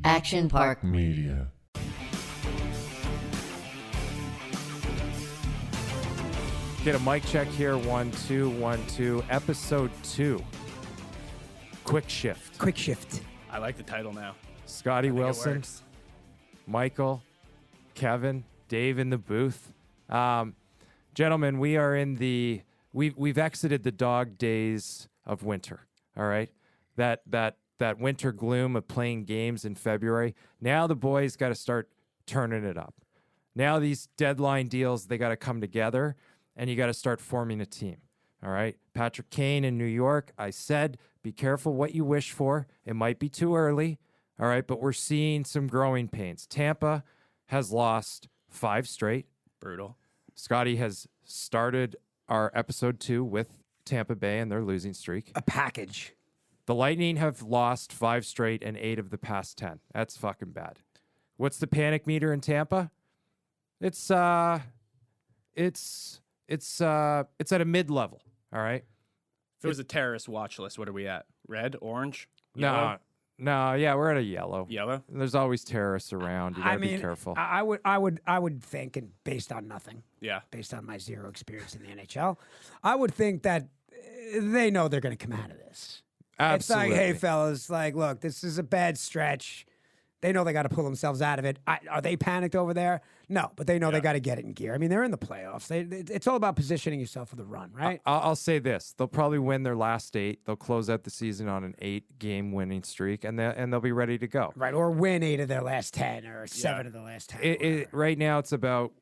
Action Park Media. Get a mic check here. 1 2 1 2. Episode 2. Quick shift. Quick shift. I like the title now. Scotty Wilson, Michael, Kevin, Dave in the booth. Gentlemen, we are in the we've exited the dog days of winter. All right, that winter gloom of playing games in February. Now the boys got to start turning it up. Now these deadline deals, they got to come together, and you got to start forming a team. All right, Patrick Kane in New York. I said, be careful what you wish for. It might be too early. All right, but we're seeing some growing pains. Tampa has lost 5 straight. Brutal. Scotty has started our episode 2 with Tampa Bay and their losing streak. A package. The Lightning have lost 5 straight and 8 of the past 10. That's fucking bad. What's the panic meter in Tampa? It's at a mid-level. All right. If it was a terrorist watch list, what are we at? Red, orange, No, yellow? no, yeah, we're at a yellow. Yellow? There's always terrorists around. You gotta be careful. I would think, and based on nothing, Yeah. based on my zero experience in the NHL, I would think that they know they're going to come out of this. Absolutely. It's like, hey, fellas, like, look, this is a bad stretch. They know they got to pull themselves out of it. Are they panicked over there? No, but they know they got to get it in gear. I mean, they're in the playoffs. It's all about positioning yourself for the run, right? I'll say this: they'll probably win their last 8. They'll close out the season on an 8-game winning streak, and they'll be ready to go. Right, or win 8 of their last 10, or 7 of the last 10. Right now, it's about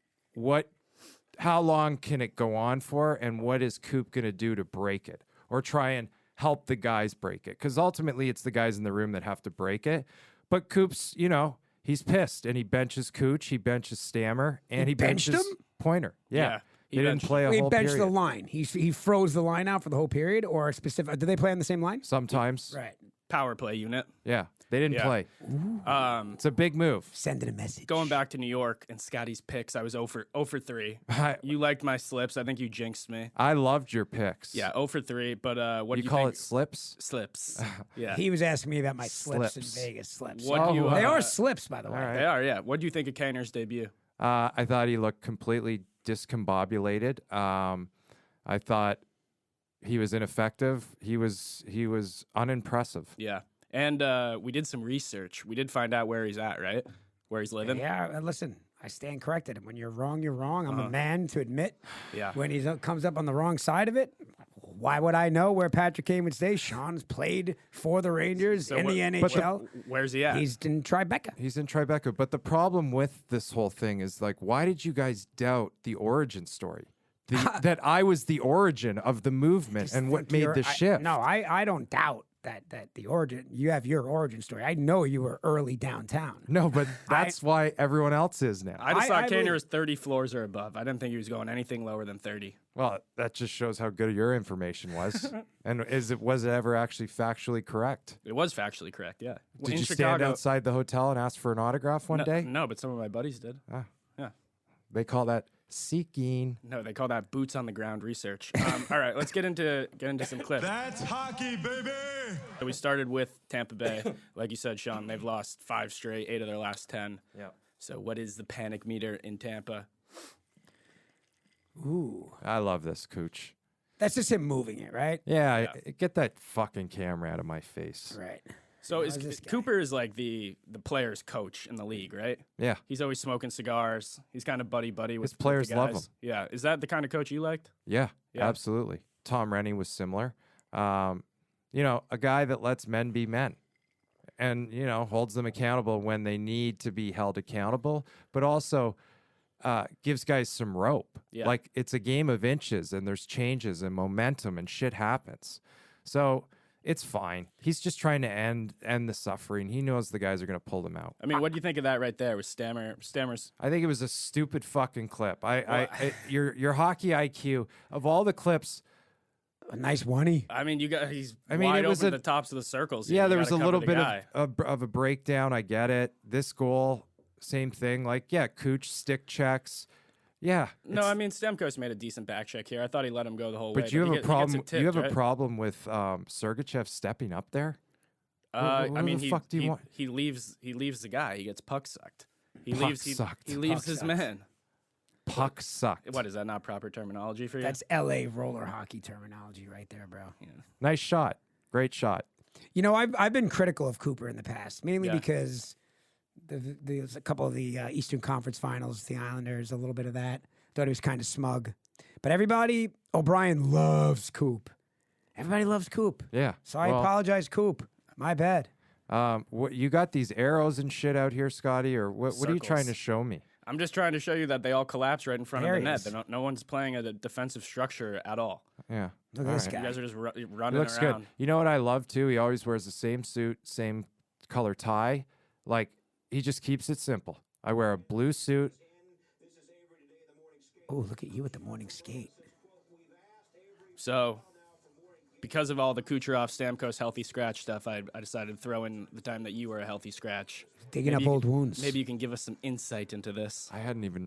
how long can it go on for, and what is Coop going to do to break it, or try and help the guys break it? Because ultimately, it's the guys in the room that have to break it. But Coop's, he's pissed, and he benches Cooch, he benches Stammer, and he benched benches him? Pointer. Yeah. He They didn't benched play a He whole benched period. the line. He froze the line out for the whole period, or a specific. Did they play on the same line? Sometimes. Right. Power play unit. Yeah. They didn't Yeah. play. It's a big move. Sending a message. Going back to New York and Scotty's picks, I was 0 for 3. I You liked my slips. I think you jinxed me. loved your picks. Yeah, 0 for 3. But what You do you call think? it slips? Slips. Yeah. He was asking me about my slips Slips. in Vegas. Slips. What do you, They uh, are slips, by the way. all right. They are, yeah. What do you think of Kaner's debut? I thought he looked completely discombobulated. I thought he was ineffective. He was unimpressive. Yeah. And we did some research. We did find out where he's at, right? Where he's living. Yeah, listen, I stand corrected. And when you're wrong, you're wrong. I'm a man to admit Yeah. when he comes up on the wrong side of it. Why would I know where Patrick Kane would stay? Sean's played for the Rangers So in what- the but NHL. Where's he at? He's in Tribeca. He's in Tribeca. But the problem with this whole thing is, like, why did you guys doubt the origin story? That I was the origin of the movement and what made the shift. I don't doubt that the origin. You have your origin story. I know you were early downtown. No, but that's why everyone else is now. I just I thought Kaner believe- was 30 floors or above. I didn't think he was going anything lower than 30. Well, that just shows how good your information was. And was it ever actually factually correct? It was factually correct, yeah. Did In you Chicago, stand outside the hotel and ask for an autograph one day? No, but some of my buddies did. They call that seeking. No, they call that boots on the ground research. All right, let's get into some clips. That's hockey, baby! So we started with Tampa Bay. Like you said, Sean, they've lost 5 straight, 8 of their last 10. Yeah. So what is the panic meter in Tampa? Ooh, I love this, Cooch. that's just him moving it, right? Yeah, get that fucking camera out of my face. Right. So How's this guy? Cooper is like the player's coach in the league, right? Yeah. He's always smoking cigars. He's kind of buddy with His players the love guys. him. Yeah. Is that the kind of coach you liked? Yeah, Yeah. absolutely. Tom Rennie was similar. A guy that lets men be men and, holds them accountable when they need to be held accountable, but also gives guys some rope. Yeah. Like, it's a game of inches and there's changes and momentum and shit happens. So it's fine. He's just trying to end the suffering. He knows the guys are going to pull them out. I mean, what do you think of that right there with Stammer's? I think it was a stupid fucking clip. Your hockey IQ of all the clips. A nice one-y. I mean, he's I mean, wide it was open a- the tops of the circles. Yeah, You there was a gotta little cover bit the guy. of a breakdown. I get it. This goal, same thing. Like, yeah, Cooch stick checks. Yeah. No, I mean Stamkos made a decent back check here. I thought he let him go the whole way. but you have he a gets problem. it tipped, You have right? a problem with Sergachev stepping up there. What I mean, the fuck do you want? he leaves the guy. He gets puck sucked. He Puck leaves sucked. he leaves Puck his sucked. man. Puck sucked. What is that? Not proper terminology for you? That's LA roller hockey terminology right there, bro. Nice shot. Great shot. You know, I've been critical of Cooper in the past, mainly Yeah. because there's a couple of the Eastern Conference Finals, the Islanders, a little bit of that. Thought he was kind of smug, but O'Brien loves Coop. Everybody loves Coop. Yeah. So I Well, apologize, Coop. My bad. What you got these arrows and shit out here, Scotty, or what are you trying to Circles. show me? I'm just trying to show you that they all collapse right in front There of he the net. is. They're no one's playing a defensive structure at all. Yeah. Look at All this right. guy. You guys are just He running looks around. good. You know what I love too? He always wears the same suit, same color tie. Like he just keeps it simple. I wear a blue suit. Oh, look at you with the morning skate. So, because of all the Kucherov Stamkos healthy scratch stuff, I decided to throw in the time that you were a healthy scratch. Digging Maybe up you old wounds. Maybe you can give us some insight into this. I hadn't even.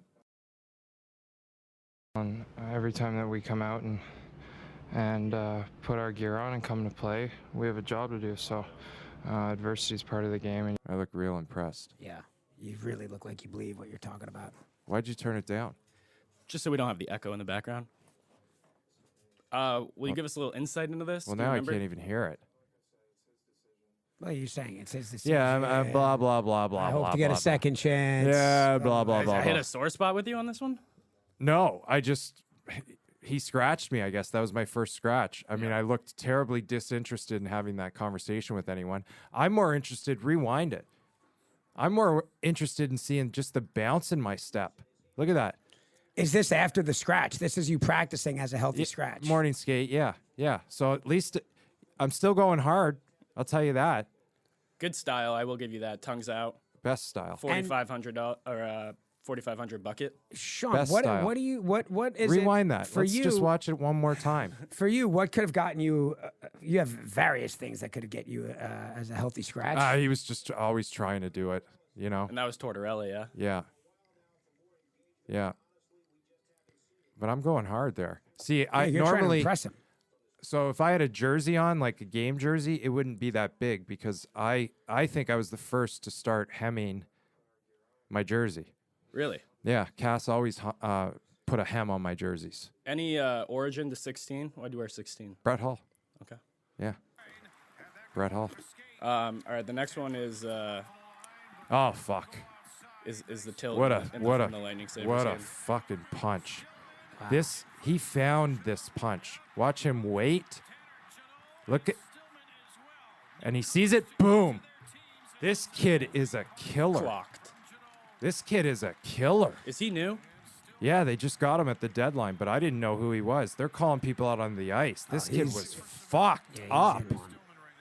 On every time that we come out and put our gear on and come to play, we have a job to do. So adversity is part of the game. And I look real impressed. Yeah, you really look like you believe what you're talking about. Why'd you turn it down? Just so we don't have the echo in the background. Will you give us a little insight into this? Well, Do you now I remember? can't even hear it. Well, you're saying it says the Yeah, I'm blah blah blah blah. I hope blah, to get blah, a second chance. Yeah, blah blah I blah. hit blah. a sore spot with you on this one. No, he scratched me. I guess that was my first scratch. I mean, I looked terribly disinterested in having that conversation with anyone. I'm more interested. Rewind it. I'm more interested in seeing just the bounce in my step. Look at that. Is this after the scratch? This is you practicing as a healthy scratch. Morning skate. Yeah. So at least I'm still going hard. I'll tell you that. Good style, I will give you that. Tongues out, Best style. $4,500 or $4,500 bucket. Sean, Best style. what do you what is Rewind it that. for Let's you? just watch it one more time. For you, what could have gotten you? You have various things that could get you as a healthy scratch. He was just always trying to do it. You know. And that was Tortorella, yeah. Yeah. But I'm going hard there. See, Yeah, I you're trying to normally impress him. so if I had a jersey on, like a game jersey, it wouldn't be that big because I think I was the first to start hemming my jersey. Really? Yeah, Cass always put a hem on my jerseys. Any origin to 16? Why'd you wear 16? Brett Hull. Okay. Yeah. Brett Hull. All right, the next one is Oh fuck. the tilt. What in a the lightning saber. what a save. fucking punch. He found this punch. Watch him wait. Look at and he sees it, boom. This kid is a killer. Clocked. This kid is a killer. Is he new? Yeah, they just got him at the deadline, but I didn't know who he was. They're calling people out on the ice. This kid he's- was fucked Yeah, he's up. in one.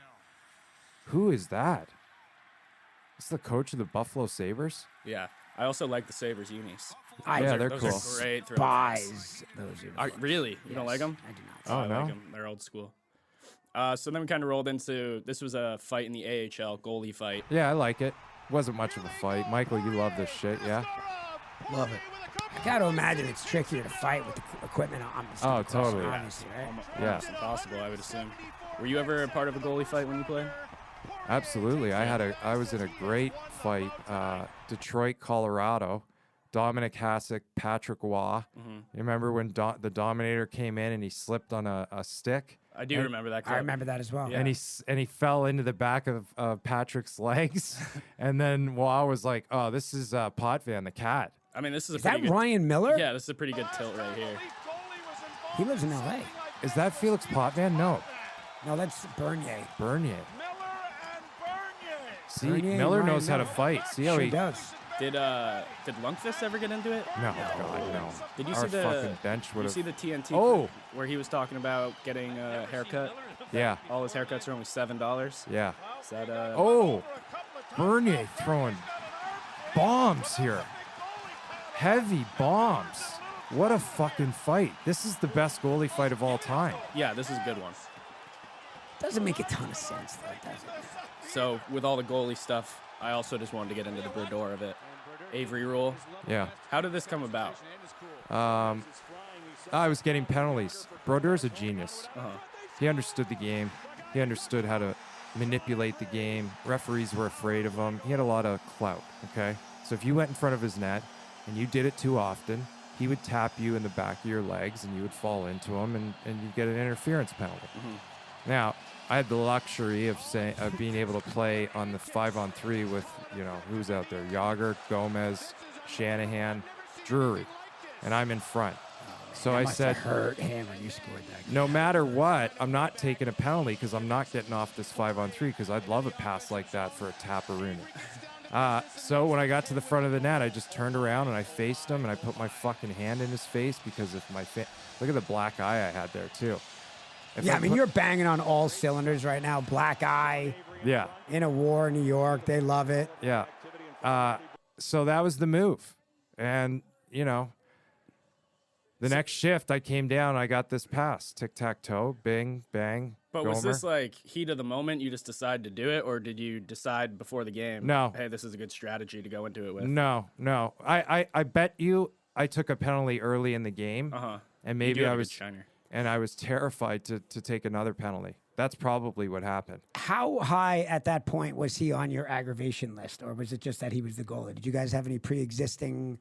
Who is that? Is the coach of the Buffalo Sabres? Yeah. I also like the Sabres unis. Yeah, they're Those cool. are great. throwbacks. Buys those uniforms. Really? You don't like them? I do not. Oh, I no? like 'em. They're old school. So then we kind of rolled into this was a fight in the AHL goalie fight. Yeah, I like it. Wasn't much of a fight. Michael, you love this shit, yeah? Love it. I got to imagine it's trickier to fight with the equipment on the Oh, totally. Obviously, right? Yeah. Almost impossible, I would assume. Were you ever a part of a goalie fight when you played? Absolutely. I was in a great fight, Detroit, Colorado. Dominic Hasek, Patrick Waugh. You remember when the Dominator came in and he slipped on a stick? I do remember that. I Clip. remember that as well. Yeah. And he fell into the back of Patrick's legs, and then Waugh was like, "Oh, this is Potvin the cat." I mean, this is a Is pretty that good. Ryan Miller? Yeah, this is a pretty good tilt right here. He lives in L.A. Is that Felix Potvin? No, No, that's Bernier. Bernier. See, Bernier and Miller Ryan knows how to Miller. fight. See how Sure he? does. Did Lundqvist ever get into it? No, God, no. Did you Our see the fucking bench Did would you see have? the TNT Oh. clip where he was talking about getting a haircut? Yeah, All his haircuts are only $7. yeah. Is that Oh, Bernier throwing bombs here. Heavy bombs. What a fucking fight. This is the best goalie fight of all time. Yeah, this is a good one. Doesn't make a ton of sense, though, does it? So with all the goalie stuff, I also just wanted to get into the Brodeur of it. Avery rule. Yeah. How did this come about? I was getting penalties. Brodeur's a genius. Uh-huh. He understood the game. He understood how to manipulate the game. Referees were afraid of him. He had a lot of clout, okay? So if you went in front of his net and you did it too often, he would tap you in the back of your legs and you would fall into him and you'd get an interference penalty. Now, I had the luxury of being able to play on the 5-on-3 with, who's out there? Yager, Gomez, Shanahan, Drury, and I'm in front. So I said, hurt him when you scored that. No matter what, I'm not taking a penalty because I'm not getting off this 5-on-3 because I'd love a pass like that for a Tapparuni. So when I got to the front of the net, I just turned around and I faced him and I put my fucking hand in his face because of look at the black eye I had there too. You're banging on all cylinders right now. Black eye. Yeah. In a war in New York. They love it. Yeah. So that was the move. And, the next shift I came down, I got this pass. Tic-tac-toe, bing, bang, But Gomer. was this like heat of the moment? You just decided to do it, or did you decide before the game? No. Hey, this is a good strategy to go into it with. No. I bet you I took a penalty early in the game. And maybe I was terrified to take another penalty. That's probably what happened. How high at that point was he on your aggravation list, or was it just that he was the goalie? Did you guys have any pre-existing?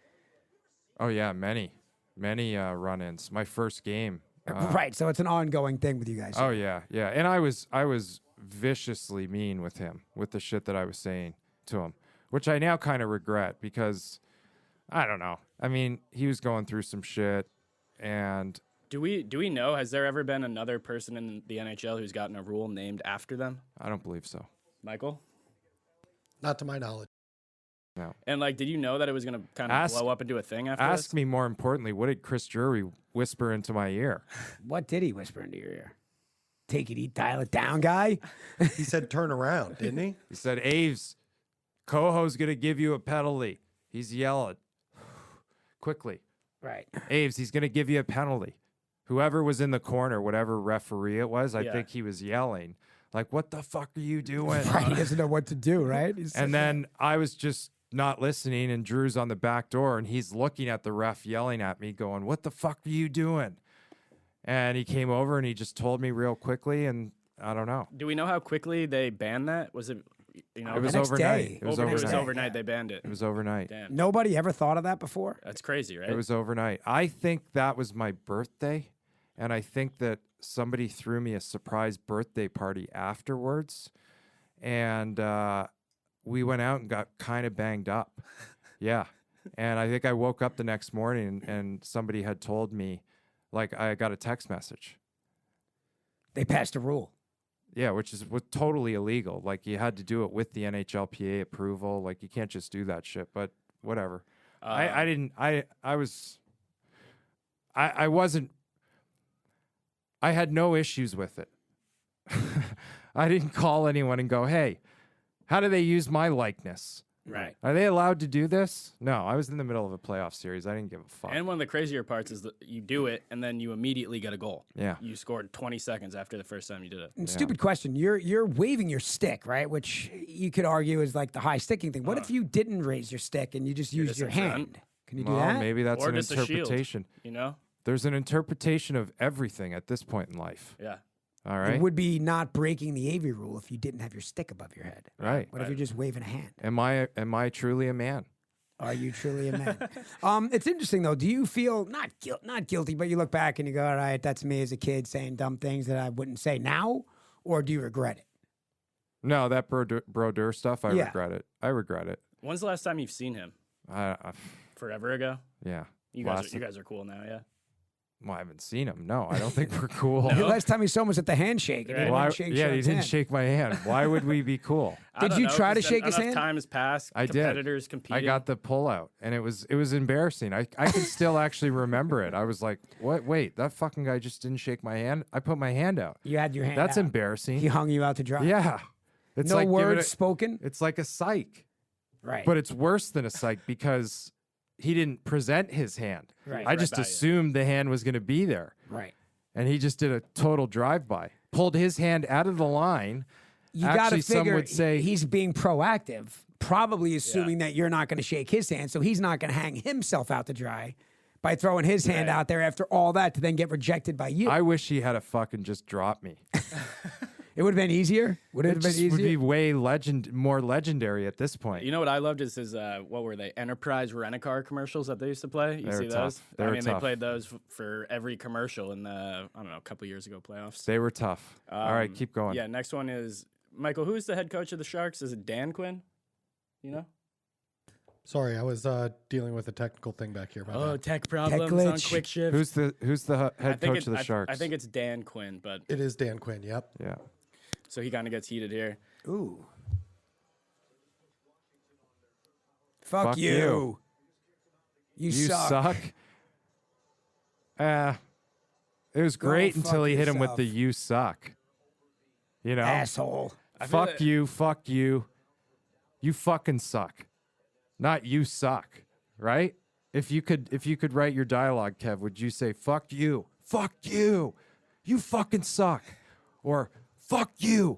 Oh yeah, many run-ins. My first game. Right, so it's an ongoing thing with you guys. Oh yeah, and I was viciously mean with him with the shit that I was saying to him, which I now kind of regret because I don't know. I mean, he was going through some shit, and do we know? Has there ever been another person in the NHL who's gotten a rule named after them? I don't believe so. Michael? Not to my knowledge. No. And did you know that it was going to kind of blow up into a thing after Ask this? me more importantly, what did Chris Drury whisper into my ear? What did he whisper into your ear? Take it, eat, dial it down, guy. He said turn around, didn't he? He said, Aves, Coho's going to give you a penalty. He's yelling. Quickly. Right. Aves, he's going to give you a penalty. Whoever was in the corner, whatever referee it was, I think he was yelling. Like, what the fuck are you doing? Right, he doesn't know what to do, right? And then I was just not listening, and Drew's on the back door, and he's looking at the ref yelling at me, going, what the fuck are you doing? And he came over, and he just told me real quickly, and I don't know. Do we know how quickly they banned that? Was it, it was the next overnight. day. It was overnight. overnight. It was overnight. They banned it. It was overnight. Damn. Nobody ever thought of that before? That's crazy, right? It was overnight. I think that was my birthday, and I think that somebody threw me a surprise birthday party afterwards, and we went out and got kind of banged up. Yeah. And I think I woke up the next morning and somebody had told me, I got a text message. They passed a rule. Yeah, was totally illegal. You had to do it with the NHLPA approval. You can't just do that shit, but whatever. I had no issues with it. I didn't call anyone and go, hey, how do they use my likeness? Right. Are they allowed to do this? No, I was in the middle of a playoff series. I didn't give a fuck. And one of the crazier parts is that you do it and then you immediately get a goal. Yeah. You scored 20 seconds after the first time you did it. And stupid question. You're waving your stick, right? Which you could argue is the high sticking thing. What if you didn't raise your stick and you just used your hand? Can you do that? Maybe that's Or an just a shield, interpretation. You There's an interpretation of everything at this point in life. Yeah. All right. It would be not breaking the AV rule if you didn't have your stick above your head. Right. What if you're just waving a hand? Am I truly a man? Are you truly a man? It's interesting though. Do you feel not guilty, but you look back and you go, all right, that's me as a kid saying dumb things that I wouldn't say now, or do you regret it? No, that Brodeur stuff, I regret it. I regret it. When's the last time you've seen him? Forever ago? Yeah. You guys are cool now, yeah? Well, I haven't seen him. No, I don't think we're cool. The last time you saw him was at the handshake. And he didn't shake he Sean's didn't hand. shake my hand. Why would we be cool? Did you try to shake his hand? Time has passed. I did. Competitors competing. I got the pullout, and it was embarrassing. I can still actually remember it. I was like, "What? Wait, that fucking guy just didn't shake my hand. I put my hand out. You had your hand That's out. embarrassing. He hung you out to dry. Yeah, it's No like words spoken? It's like a psych, Right. but it's worse than a psych because he didn't present his hand. Right. I just by you. assumed the hand was going to be there, Right. and he just did a total drive-by. Pulled his hand out of the line. You got to Actually, some figure would say he's being proactive, probably assuming that you're not going to shake his hand, so he's not going to hang himself out to dry by throwing his hand out there after all that to then get rejected by you. I wish he had a fucking just drop me. It would have been easier. Would it It have been just would be easier? way more legendary at this point. You know what I loved is his what were they? Enterprise rent-a-car commercials that they used to play. You They were see tough. those? They I were mean, they tough. played those for every commercial in the I don't know a couple years ago playoffs. They were tough. All right, keep going. Yeah, next one is Michael. Who is the head coach of the Sharks? Is it Dan Quinn? You know? Sorry, I was dealing with a technical thing back here. Oh, tech problems on glitch. Quick Shift. Who's the I head think coach of the Sharks? I think it's Dan Quinn, but It is Dan Quinn. Yep. yeah. so he kind of gets heated here. Ooh. Fuck, Fuck you. you. You You suck. suck. It was great fuck until he hit him with yourself. the "you suck." You know, Asshole. I feel fuck like- you, fuck you, you fucking suck. Not you suck, right? If you could write your dialogue, Kev, would you say fuck you, you fucking suck, or fuck you,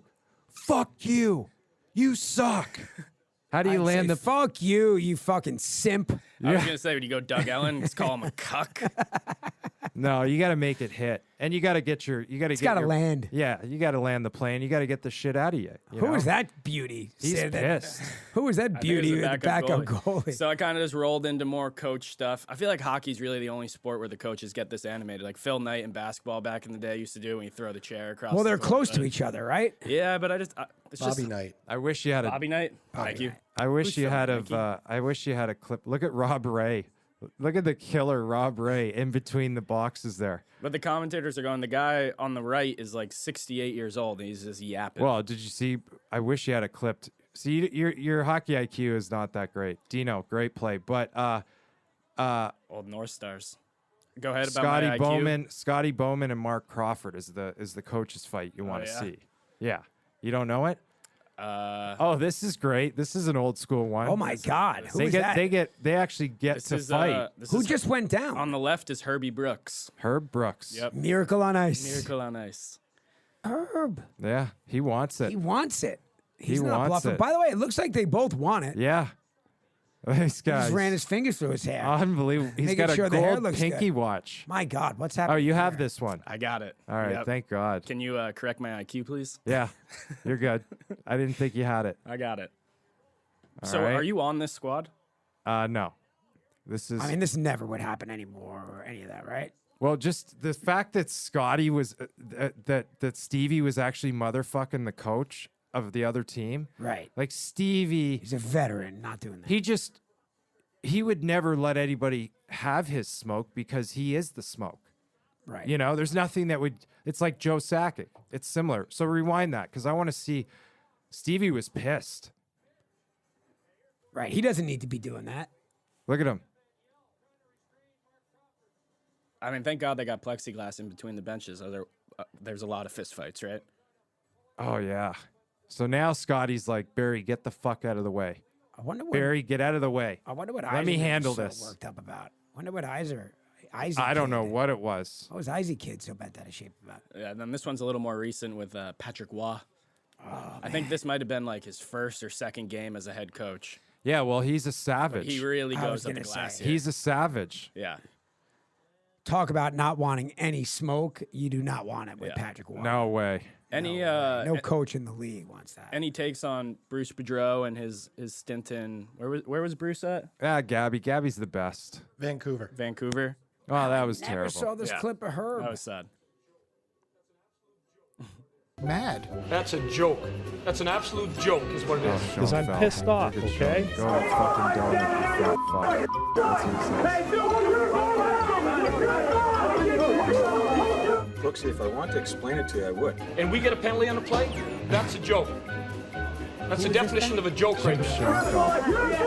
you suck? How do you I'd land say, the? fuck you, you fucking simp. I was gonna say when you go Doug Ellen, just call him a cuck. No, you got to make it hit, and you got to get your. It's got to land. Yeah, you got to land the plane. You got to get the shit out of you. Who is that beauty? He's Say that- pissed. Who is that I think it was beauty with the backup goalie? So I kind of just rolled into more coach stuff. I feel like hockey's really the only sport where the coaches get this animated. Like Phil Knight in basketball back in the day used to do when you throw the chair across. Well, the they're court, close but- to each other, right? Yeah, but it's Bobby just Knight. I wish you had a. Bobby Knight. Thank you. I wish Who's you from had Nike? I wish you had a clip. Look at Rob Ray. Look at the killer Rob Ray in between the boxes there. But the commentators are going, the guy on the right is like 68 years old and he's just yapping. Well, did you see? I wish you had a clipped. See, your hockey IQ is not that great. Dino, great play, but Old North Stars. Go ahead about Scotty my IQ. Bowman, Scotty Bowman, and Mark Crawford is the coaches fight you want to yeah? see. Yeah, you don't know it? Oh, this is great. This is an old school one. Oh my God, who They is get that? they actually get This to is, fight. this Who is- just went down? on the left is Herbie Brooks. Herb Brooks. Yep. Miracle on Ice. Miracle on Ice. Herb. Yeah, he wants it. He wants it. He's He not wants bluffing. it. By the way, it looks like they both want it. Yeah. These He just guys. ran his fingers through his hair. Unbelievable. He's Making got a sure the hair gold looks pinky good. watch. My God, what's Oh, happening? you have there? this one. I got it. All right. Yep. Thank God. Can you correct my IQ, please? Yeah, you're good. I didn't think you had it. I got it. All So right. are you on this squad? No. This is I mean, this never would happen anymore or any of that, right? well, just the fact that Scotty was that Stevie was actually motherfucking the coach of the other team. Right. Like Stevie, He's a veteran, not doing that. he would never let anybody have his smoke because he is the smoke. Right. You know, there's nothing that would. It's like Joe Sakic. It's similar. So rewind that because I want to see. Stevie was pissed. Right. He doesn't need to be doing that. Look at him. I mean, thank God they got plexiglass in between the benches. There's a lot of fist fights, right? Oh yeah. So now Scotty's like, Barry, get the fuck out of the way. I wonder what. Barry, get out of the way. I wonder what. Let me Eisner was handle so this. Worked up about. Wonder what Iser I don't kid know did. what it was. What was Izzy kid so bad out of shape about? Yeah, and then this one's a little more recent with Patrick Waugh. I think this might have been like his first or second game as a head coach. Yeah, well, he's a But savage. he really I was goes up the gonna glass say. here. He's a savage. Yeah. Talk about not wanting any smoke. You do not want it with Yeah. Patrick Waugh. No way. Any No coach in the league wants that. any takes on Bruce Boudreau and his stint in where was Bruce at? Ah, Gabby. Gabby's the best. Vancouver. Vancouver. Oh, that was Never terrible. saw this Yeah. clip of her. That was sad. Mad. That's a joke. That's an absolute joke, is what it is. Because I'm pissed off, okay? Go to fucking donut, you fat fuck. That's what he says. Look, see, if I want to explain it to you, I would. And we get a penalty on the play? That's a joke. That's the definition of a joke right there. Shut up.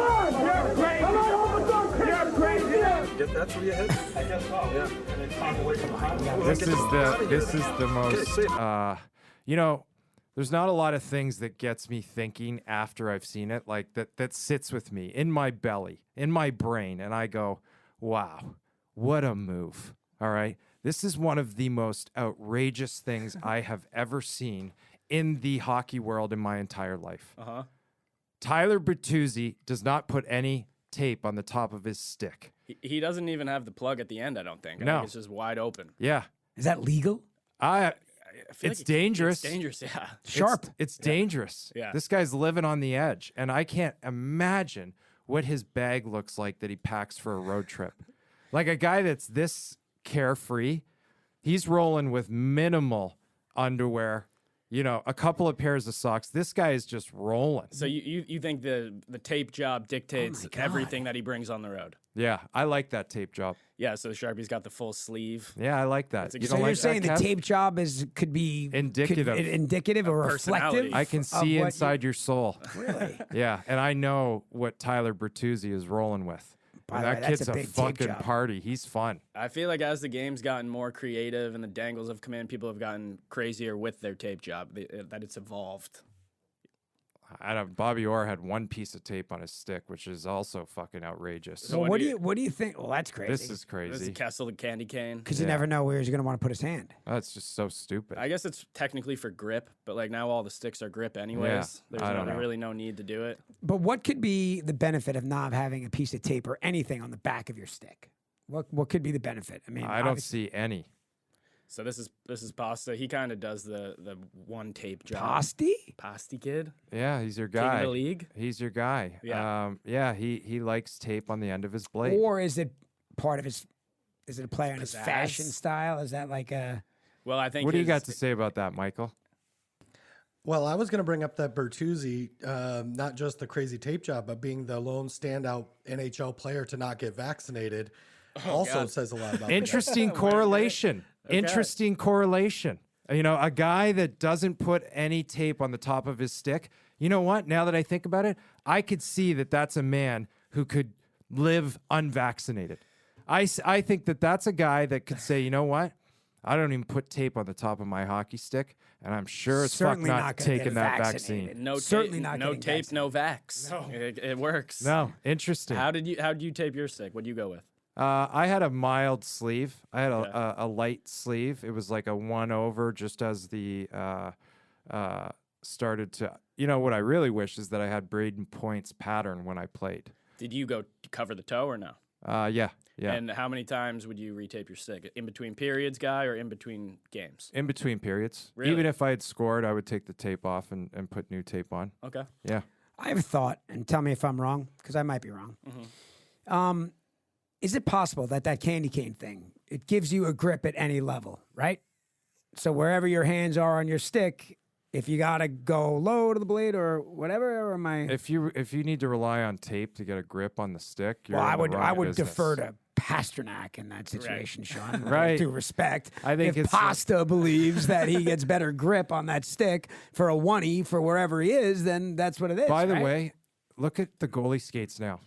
You get that through your head? I guess so. Yeah. And then talk away from behind. This is the most you know, there's not a lot of things that gets me thinking after I've seen it, like that sits with me in my belly, in my brain, and I go, wow, what a move. All right. This is one of the most outrageous things I have ever seen in the hockey world in my entire life. Uh-huh. Tyler Bertuzzi does not put any tape on the top of his stick. He doesn't even have the plug at the end, I don't think. I No. think it's just wide open. Yeah. Is that legal? I feel It's like dangerous. It's dangerous, yeah. Sharp. It's dangerous. Yeah. This guy's living on the edge, and I can't imagine what his bag looks like that he packs for a road trip. Like a guy that's this carefree, he's rolling with minimal underwear, you know, a couple of pairs of socks. This guy is just rolling. So you think the tape job dictates God. everything that he brings on the road? Yeah, I like that tape job. Yeah, so the Sharpie's got the full sleeve. Yeah, I like that. That's a You good don't So like you're saying that, the Kev? tape job could be Indicative. indicative or personality. reflective. I can of see what inside your soul. Really? Yeah, and I know what Tyler Bertuzzi is rolling with. By And the way, that that's kid's a a, big tape fucking job. party. He's fun. I feel like as the game's gotten more creative and the dangles have come in, people have gotten crazier with their tape job. That it's evolved. I don't. Bobby Orr had one piece of tape on his stick, which is also fucking outrageous. So Well, when what do you think? Well, that's crazy. This is This is crazy. Kessel the candy cane. Because you Yeah. never know where he's going to want to put his hand. That's just so stupid. I guess it's technically for grip, but like now all the sticks are grip anyways. I There's don't know. really no need to do it. But what could be the benefit of not having a piece of tape or anything on the back of your stick? What could be the benefit? I mean, I don't obviously- see any. So this is Pasta. He kind of does the one tape job. Pasti? Pasty kid, Yeah, he's your king of guy. the league. He's your guy. Yeah. Yeah. He likes tape on the end of his blade. Or is it part of his? Is it a play on his Pizzazz? fashion style? Is that like a? Well, I think. What do you his- got to say about that, Michael? Well, I was going to bring up that Bertuzzi, not just the crazy tape job, but being the lone standout NHL player to not get vaccinated, also God. says a lot about the guy. Interesting correlation. Interesting correlation. You know, a guy that doesn't put any tape on the top of his stick. You know what? Now that I think about it, I could see that that's a man who could live unvaccinated. I think that that's a guy that could say, you know what? I don't even put tape on the top of my hockey stick, and I'm sure as fuck Certainly not not gonna get taking that vaccinated. vaccine. No Certainly tape, not no getting tape, no vax. It works. No, interesting. How did you tape your stick? What'd you go with? I had a mild sleeve. I had Okay. a light sleeve. It was like a 1/over, just as the started to. You know what I really wish is that I had Braden Point's pattern when I played. Did you go cover the toe or no? Yeah. And how many times would you retape your stick? In between periods, guy, or in between games? In between periods. Really? Even if I had scored, I would take the tape off and put new tape on. Okay. Yeah. I have a thought, and tell me if I'm wrong, because I might be wrong. Mm-hmm. Is it possible that candy cane thing, it gives you a grip at any level, right? So wherever your hands are on your stick, if you got to go low to the blade or whatever, or am I? If you need to rely on tape to get a grip on the stick, you're Well, in the wrong I would business. defer to Pasternak in that situation, Sean. Right. With due respect. I think if it's Pasta believes that he gets better grip on that stick for a 1-E for wherever he is, then that's what it is. By the right? way, look at the goalie skates now.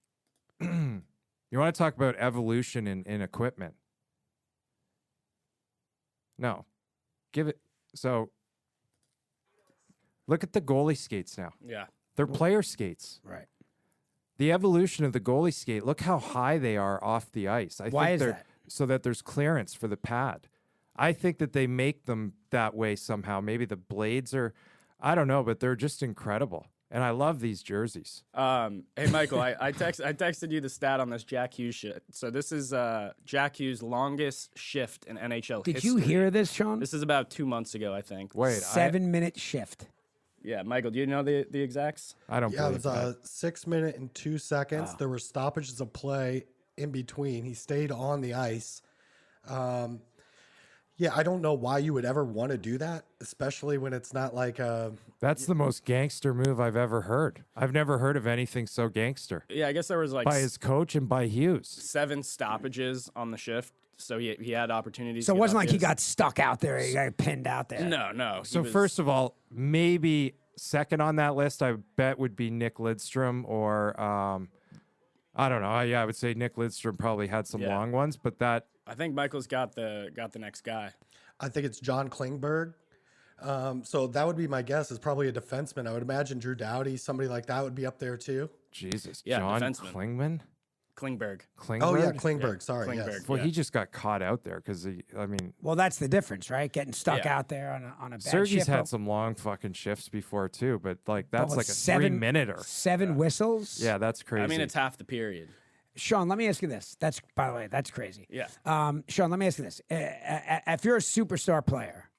You want to talk about evolution in equipment? No. Give it. So, look at the goalie skates now. Yeah. They're player skates. Right. The evolution of the goalie skate, look how high they are off the ice. I Why think is they're that? so that there's clearance for the pad. I think that they make them that way somehow. Maybe the blades are, I don't know, but they're just incredible. And I love these jerseys. Hey, Michael, I texted you the stat on this Jack Hughes shit. So this is Jack Hughes' longest shift in NHL Did history. you hear this, Sean? This is about 2 months ago, I think. Wait, 7-minute shift. Yeah, Michael, do you know the exacts? I don't Yeah, it believe was that. 6 minute and 2 seconds. There were stoppages of play in between. He stayed on the ice. Yeah, I don't know why you would ever want to do that, especially when it's not like That's the most gangster move I've ever heard. I've never heard of anything so gangster. Yeah, I guess there was like By his coach and by Hughes. 7 stoppages on the shift, so he had opportunities. So to it get wasn't up like he his- got stuck out there. He got pinned out there. No. So first of all, maybe second on that list, I bet would be Nick Lidstrom or I don't know. Yeah, I would say Nick Lidstrom probably had some Yeah. long ones, but that I think Michael's got the next guy. I think it's John Klingberg. So that would be my guess. Is probably a defenseman. I would imagine Drew Doughty, somebody like that, would be up there too. Jesus, Yeah, John defenseman. Klingman. Klingberg. Klingberg. Oh yeah, Klingberg. Yeah, Sorry, Klingberg. yes. Well, Yeah. he just got caught out there because I mean, Well, that's the difference, right? Getting stuck Yeah. out there on a bad Sergey's shift. had But- some long fucking shifts before too, but like that's with like a 7 3-minute-er. 7 whistles. Yeah, that's crazy. I mean, it's half the period. Sean, let me ask you this. That's, by the way, that's crazy. Yeah. Sean, let me ask you this. If you're a superstar player,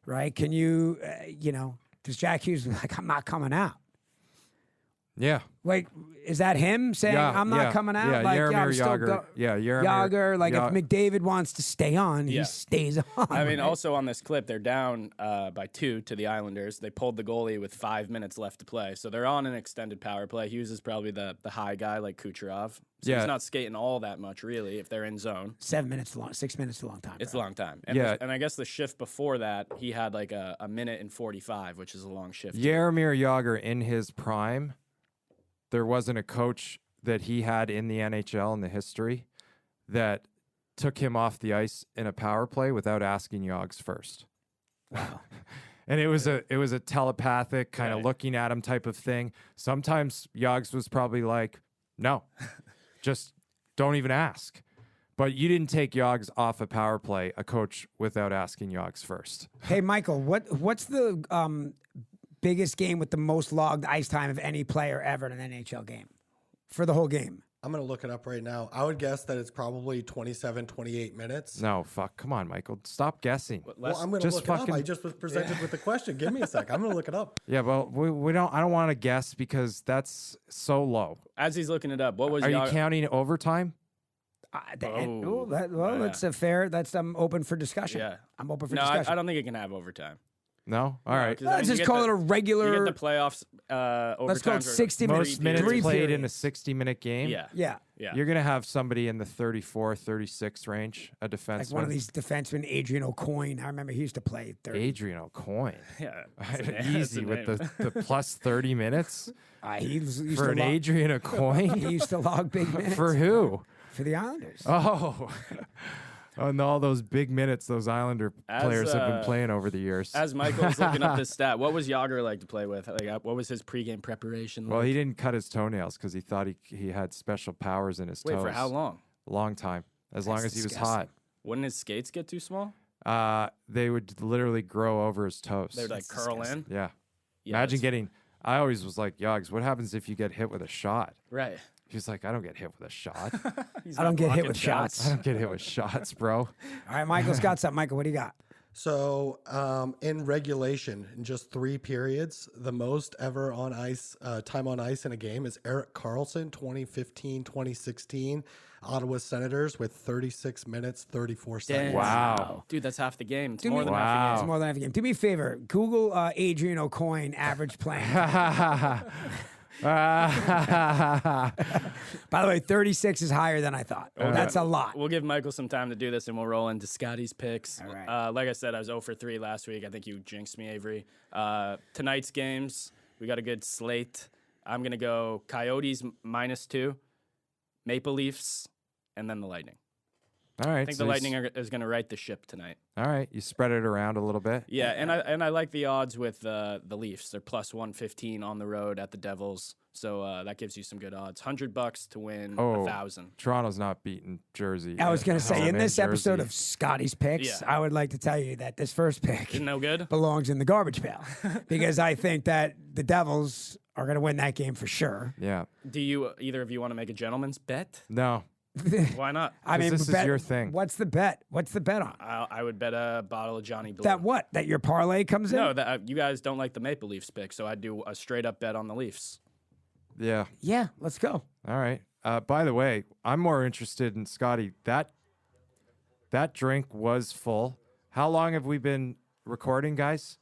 right? Can you, does Jack Hughes be like, I'm not coming out? Yeah. Like, is that him saying, I'm not coming out? Yeah, like, Jaromir I'm still Jagr. Jaromir Jagr, like, Jagr. if McDavid wants to stay on, he stays on. I mean, right? also on this clip, they're down by 2 to the Islanders. They pulled the goalie with 5 minutes left to play. So they're on an extended power play. Hughes is probably the high guy like Kucherov. So he's not skating all that much, really, if they're in zone. 7 minutes long, 6 minutes is a long time. It's a bro. long time. And and I guess the shift before that, he had like a minute and 45, which is a long shift. Jaromir Jagr in his prime, there wasn't a coach that he had in the NHL in the history that took him off the ice in a power play without asking Yogs first. Wow. And it was a telepathic kind of looking at him type of thing. Sometimes Yogs was probably like, no, just don't even ask. But you didn't take Yogs off a power play, a coach, without asking Yogs first. Hey, Michael, what's the biggest game with the most logged ice time of any player ever in an NHL game for the whole game? I'm going to look it up right now. I would guess that it's probably 27, 28 minutes. No, fuck. Come on, Michael. Stop guessing. Well, I'm going to look it up. I just was presented with the question. Give me a sec. I'm going to look it up. Yeah, well, we don't. I don't want to guess because that's so low. As he's looking it up, what was Are you counting overtime? That's a fair. That's open for discussion. Yeah. I'm open for No, discussion. I don't think it can have overtime. No? All right. 'Cause, I mean, Let's you just get call the- it a regular. You get the playoffs overtime. Let's call it 60 minutes. Most minutes Three played in a periods. 60-minute game. Yeah. Yeah. Yeah. You're going to have somebody in the 34, 36 range, a defenseman. Like one of these defensemen, Adrian O'Coin. I remember he used to play 30. Adrian O'Coin. Yeah. that's a name. That's Easy a with name. the plus 30 minutes He used for to an log, Adrian O'Coin. He used to log big minutes For who? for the Islanders. Oh. And all those big minutes those Islander players have been playing over the years. As Michael's looking up this stat, what was Jagr like to play with? Like, what was his pregame preparation like? Well, he didn't cut his toenails because he thought he had special powers in his Wait, toes. for how long? Long time. As long as he was disgusting. hot. Wouldn't his skates get too small? They would literally grow over his toes. They would like curl in? Yeah. Yeah, Imagine that's- getting. I always was like, Yogs, what happens if you get hit with a shot? Right. He's like, I don't get hit with a shot. He's I not don't get hit blocking with I shots. don't get hit with shots, bro. All right, Michael's got something. Michael, what do you got? So in regulation, in just 3 periods, the most ever on ice, time on ice in a game is Erik Karlsson, 2015-2016, Ottawa Senators with 36 minutes, 34 seconds. Wow. Dude, that's half the game. It's Do more me- than half Wow. the It's game. more than half a game. Do me a favor. Google Adrian O'Coin average playing. By the way, 36 is higher than I thought. That's a lot. We'll give Michael some time to do this, and we'll roll into Scotty's picks. All right. Like I said, I was 0 for 3 last week. I think you jinxed me, Avery. Tonight's games, we got a good slate. I'm going to go Coyotes -2, Maple Leafs, and then the Lightning. All right. I think so the Lightning is going to right the ship tonight. All right. You spread it around a little bit. Yeah, and I like the odds with the Leafs. They're plus 115 on the road at the Devils, so that gives you some good odds. $100 to win Oh. 1,000. Toronto's not beating Jersey. I was going to say, Home in this episode Jersey. of Scotty's Picks, Yeah. I would like to tell you that this first pick Isn't no good? belongs in the garbage pail because I think that the Devils are going to win that game for sure. Yeah. Do you either of you want to make a gentleman's bet? No. Why not? I mean, this is bet- your thing. What's the bet? What's the bet on? I would bet a bottle of Johnny Blue. That what? That your parlay comes in? No, that you guys don't like the Maple Leafs pick, so I'd do a straight up bet on the Leafs. Yeah. Yeah, let's go. All right. By the way, I'm more interested in Scotty. That drink was full. How long have we been recording, guys?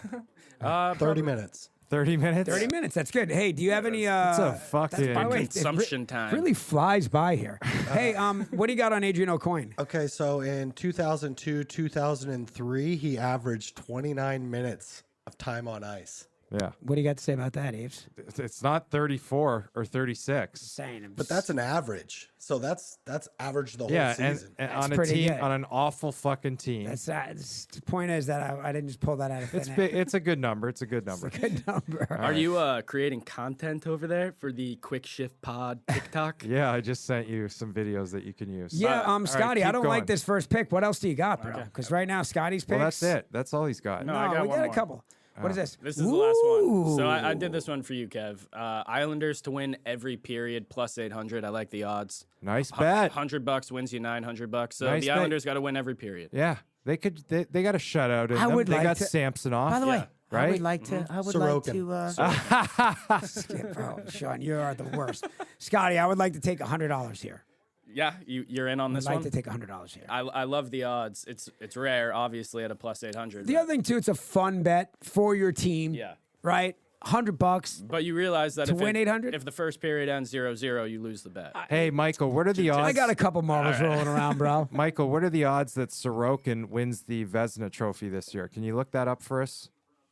30 minutes. 30 minutes? 30 minutes. That's good. Hey, do you have any? It's a fucking. by the way, Consumption time. Really flies by here. Hey, what do you got on Adrian O'Coin? Okay, so in 2002, 2003, he averaged 29 minutes of time on ice. Yeah. What do you got to say about that, Aves? It's not 34 or 36. Saying him. But that's an average. So that's average the whole Yeah, season. and That's on a pretty team, good. on an awful fucking team. The point is that I didn't just pull that out of thin It's air. big. It's a good number. It's a good number. Good number. Are you creating content over there for the Quick Shift Pod TikTok? Yeah, I just sent you some videos that you can use. Yeah, All right, Scotty, I keep don't going. like this first pick. What else do you got, bro? Because right now, Scotty's picks. Well, that's it. That's all he's got. No, No, I got we one got a more. couple. What is this? This is the last one. So Ooh. I did this one for you, Kev. Islanders to win every period plus 800. I like the odds. Nice bet. $100 wins you $900. So Nice the bet. Islanders got to win every period. Yeah. They could. They got a shutout in I them. would They like got to- Samsonov. By the way, I right? would like to. I would Sorokin. like to. Bro, Sean, you are the worst. Scotty, I would like to take $100 here. Yeah, you're in on I'd this like one. to take $100 here. I love the odds. It's rare, obviously, at a plus 800. The other thing too, it's a fun bet for your team. Yeah. Right. $100. But you realize that To if win 800? if the first period ends 0-0, you lose the bet. Hey, Michael, what are the odds? I got a couple marbles rolling around, bro. Michael, what are the odds that Sorokin wins the Vezina Trophy this year? Can you look that up for us?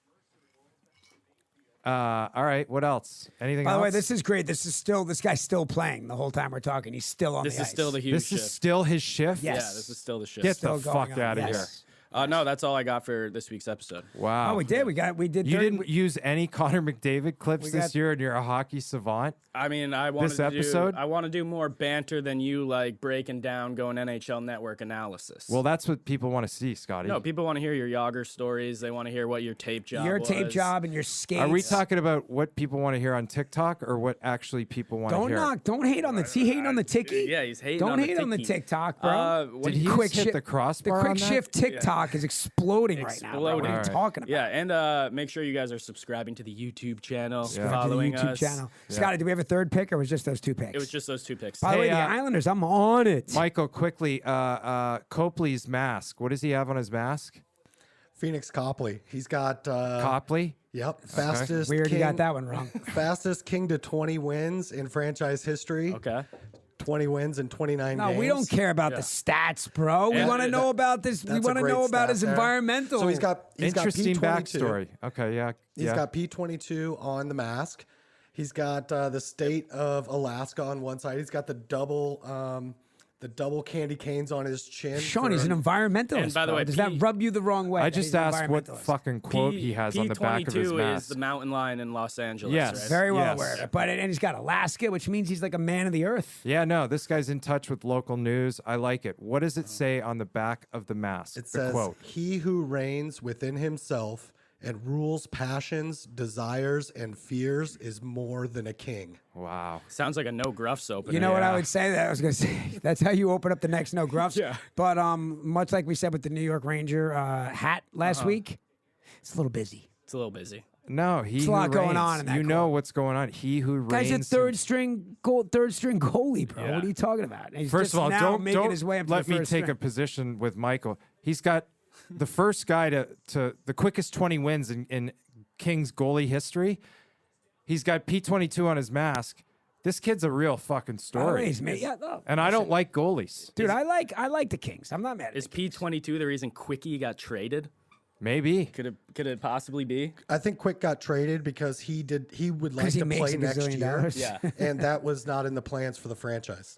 All right. What else? Anything By else? the way, this is great. This guy's still playing the whole time we're talking. He's still on This the is ice. still the huge This shift. is still his shift. Yes. Yeah, this is still the shift. Get Still the going fuck on, out of yes. here. No, that's all I got for this week's episode. Wow. Oh, we did. We did. You 30 didn't use any Connor McDavid clips We this got- year, and you're a hockey savant. I mean, I want This episode? I want to do more banter than you like breaking down, going NHL Network analysis. Well, that's what people want to see, Scotty. no, people want to hear your Yager stories. They want to hear what your tape job your was. tape job and your skates. Are we talking about what people want to hear on TikTok or what actually people want to Don't hear? Don't hate on the. Is he hating on the ticky? Yeah, he's hating Don't on the hate on the tiki. TikTok, bro. What Did do he you- just hit shi- the crossbar quick on that? shift TikTok is exploding right now. Bro. What are you Exploding. talking about? Yeah, and make sure you guys are subscribing to the YouTube channel, Yeah. following YouTube us. channel. Scotty, do we have a third pick or was just those two picks? It was just those two picks. By the way, Hey, the Islanders, I'm on it. Michael, quickly, Copley's mask. What does he have on his mask? Phoenix Copley. He's got Copley? yep, fastest we already king, got that one wrong. fastest king to 20 wins in franchise history. Okay. 20 wins in 29 No, games. we don't care about the stats, bro. We Yeah. want to know about this. We That's a want to great know about stat his there. environmental. So he's got Interesting P22. backstory. Okay, yeah. He's yeah. got P22 on the mask. He's got the state of Alaska on one side. He's got the double candy canes on his chin. Sean, he's an environmentalist. And by the bro. way, does that rub you the wrong way? I that just he's an asked what environmentalist? fucking quote he has on the back of his P22 mask. is the mountain lion in Los Angeles. Yes. Right? Very well Yes. aware of it. But and he's got Alaska, which means he's like a man of the earth. Yeah, no, this guy's in touch with local news. I like it. What does it say on the back of the mask? It the says, quote. "He who reigns within himself and rules passions, desires, and fears is more than a king." Wow. Sounds like a no gruffs opener. You know what I Yeah. would say? That I was going to say. That's how you open up the next no gruffs. Yeah. But much like we said with the New York Ranger hat last week, it's a little busy. It's a little busy. No, he There's a who lot going reigns. on in that You know quote. what's going on. He who Guy's reigns. a third string goalie, bro. Yeah. What are you talking about? And he's First just of all, now don't making his way up to let the me first take string. a position with Michael. He's got the first guy to the quickest 20 wins in Kings goalie history. He's got P22 on his mask. This kid's a real fucking story. Anyways, man, yeah, no. And I don't like goalies. Dude, I like the Kings. I'm not mad at Is the Kings. P22 the reason Quickie got traded? Maybe. Could it possibly be? I think Quick got traded because he would like 'Cause he to makes play a next gazillion year. dollars. Yeah. And that was not in the plans for the franchise.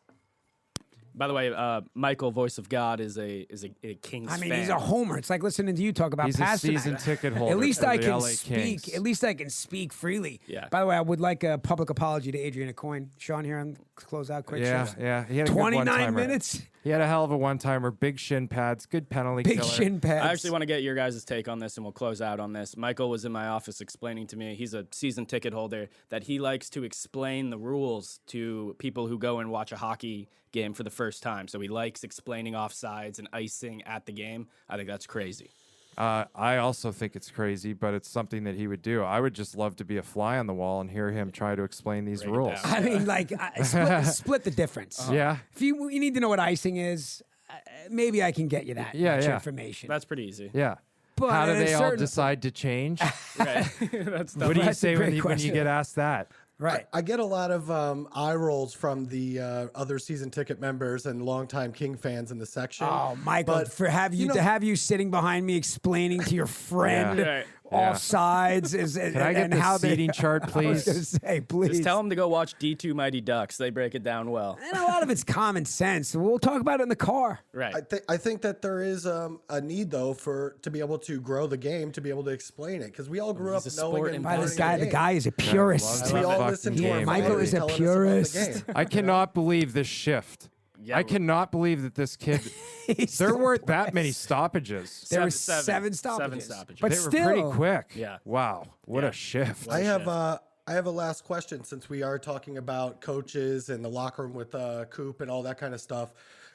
By the way, Michael, voice of God, is a Kings I mean, fan. he's a homer. It's like listening to you talk about He's a Pasternak. season ticket holder At least for I the can LA speak. Kings. At least I can speak freely. Yeah. By the way, I would like a public apology to Adrian Coyne. Sean here on close out quick. Yeah, shows. yeah. He had a good 29 one-timer. minutes. He had a hell of a one-timer. Big shin pads. Good penalty Big killer. shin pads. I actually want to get your guys' take on this, and we'll close out on this. Michael was in my office explaining to me, he's a season ticket holder, that he likes to explain the rules to people who go and watch a hockey game for the first time. So he likes explaining offsides and icing at the game. I think that's crazy. I also think it's crazy, but it's something that he would do. I would just love to be a fly on the wall and hear him try to explain these Break it rules. down. I mean, like, split the difference. Yeah. If you need to know what icing is, maybe I can get you that Yeah, much yeah. information. That's pretty easy. Yeah. But How do at a they all certain- decide to change? Right. That's What do you That's a say when great you question. get asked that? Right. I get a lot of eye rolls from the other season ticket members and longtime King fans in the section. Oh, Michael, But, for have you know, to have you sitting behind me explaining to your friend Yeah. Right. all Yeah. sides is Can I get and the how seating they, chart, I was please? going to say, please. Just tell him to go watch D2 Mighty Ducks. They break it down well. And a lot of it's common sense. We'll talk about it in the car. Right. I think that there is a need though to be able to grow the game, to be able to explain it, because we all grew up He's a knowing sport and and By learning this guy, the game. guy is a loves purist. it. We all Fucking listen to our game. Michael fathers is a telling us about the purist. game. I cannot believe this shift. Yeah, I cannot believe that this kid. There weren't that many stoppages. There were Seven. seven Seven stoppages. stoppages. But They were still, pretty quick. Yeah. Wow. What Yeah. a shift. I have a last question, since we are talking about coaches and the locker room with Coop and all that kind of stuff.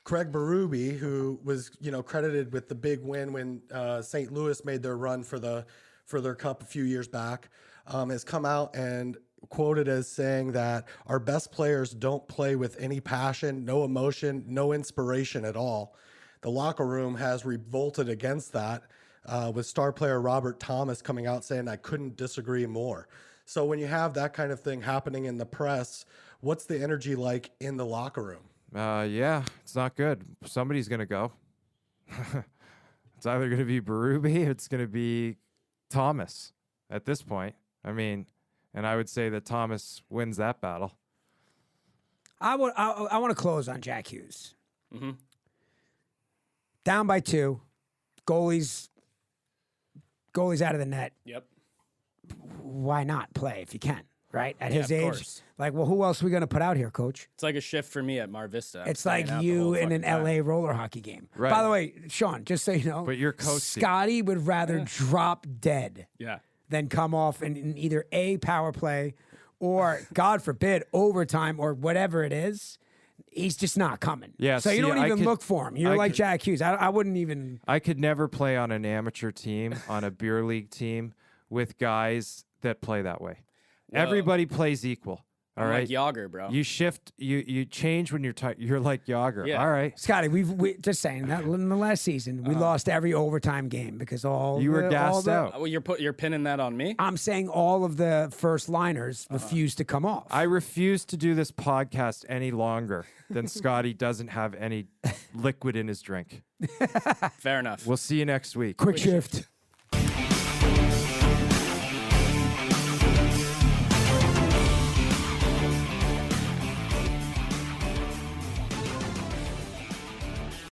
Craig Berube, who was credited with the big win when St. Louis made their run for their cup a few years back, has come out and quoted as saying that our best players don't play with any passion, no emotion, no inspiration at all. The locker room has revolted against that, with star player Robert Thomas coming out saying, "I couldn't disagree more." So when you have that kind of thing happening in the press, what's the energy like in the locker room? Yeah, it's not good. Somebody's going to go. It's either going to be Berube or it's going to be Thomas at this point. I mean, and I would say that Thomas wins that battle. I want to close on Jack Hughes. Mm-hmm. Down by 2, goalies out of the net. Yep. Why not play if you can? Right at his of age, course. like, well, who else are we going to put out here, Coach? It's like a shift for me at Mar Vista. It's like you in an LA roller hockey game. Right. By the way, Sean, just so you know, But you're coaching. Scotty would rather drop dead Yeah. than come off in either a power play or, God forbid, overtime or whatever it is. He's just not coming. Yeah, So you see, don't I even could- look for him. You're I like could- Jack Hughes. I wouldn't even. I could never play on an amateur team, on a beer league team, with guys that play that way. Well, Everybody plays equal. All I'm right. like Yager, bro. You shift. You change when you're tight. You're like Yager. Yeah. All right. Scotty, we just saying that in the last season we lost every overtime game because You were gassed out. Well, you're pinning that on me. I'm saying all of the first liners refused to come off. I refuse to do this podcast any longer than Scotty doesn't have any liquid in his drink. Fair enough. We'll see you next week. Quick shift.